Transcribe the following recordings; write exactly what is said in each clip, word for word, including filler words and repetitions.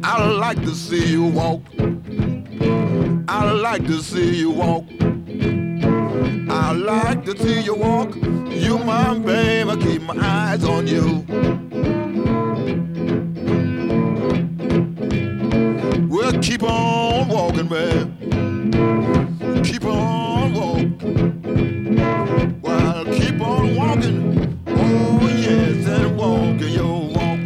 I like to see you walk. I like to see you walk. I like to see you walk. You my baby, I keep my eyes on you. Well, keep on walking, man. Keep on walking. Well, keep on walking. Oh, yes, and walking your walk.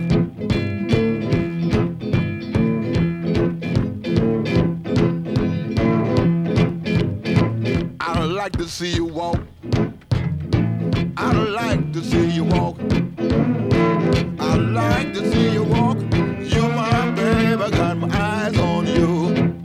I like to see you walk. I like to see you walk. I like to see you walk. You're my baby, I got my eyes on you.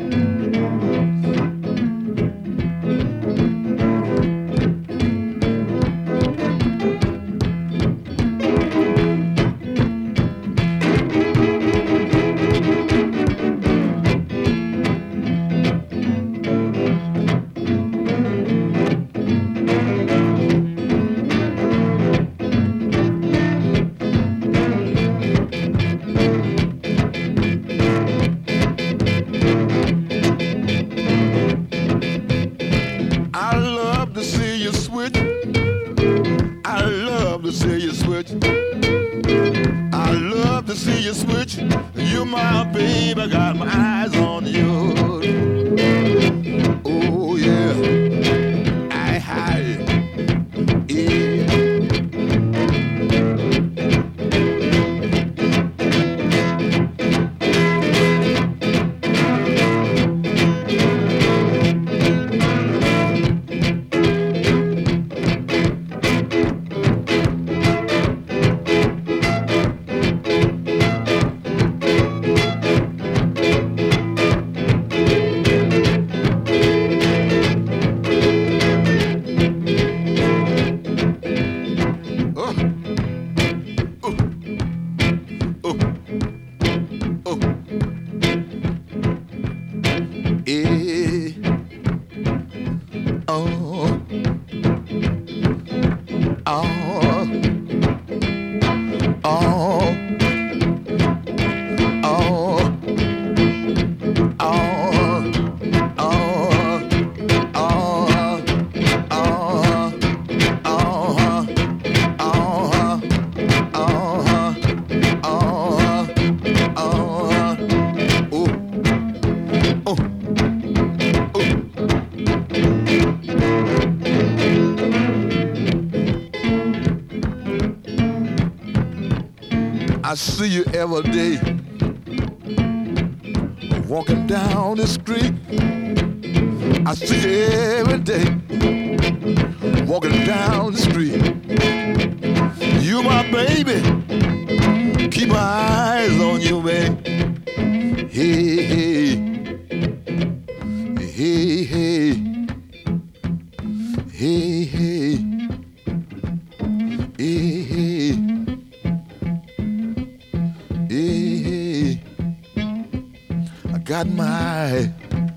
I see you every day, walking down the street. I see you every day, walking down the street. You my baby, keep my eyes on you, baby. Hey, hey, hey, hey, hey, hey, hey, hey. Hey, I got my eye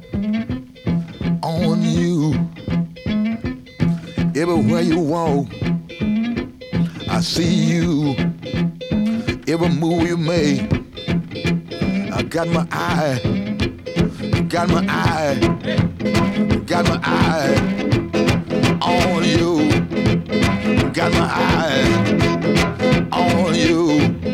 on you. Everywhere you walk, I see you. Every move you make, I got my eye, got my eye, got my eye on you. Got my eye on you.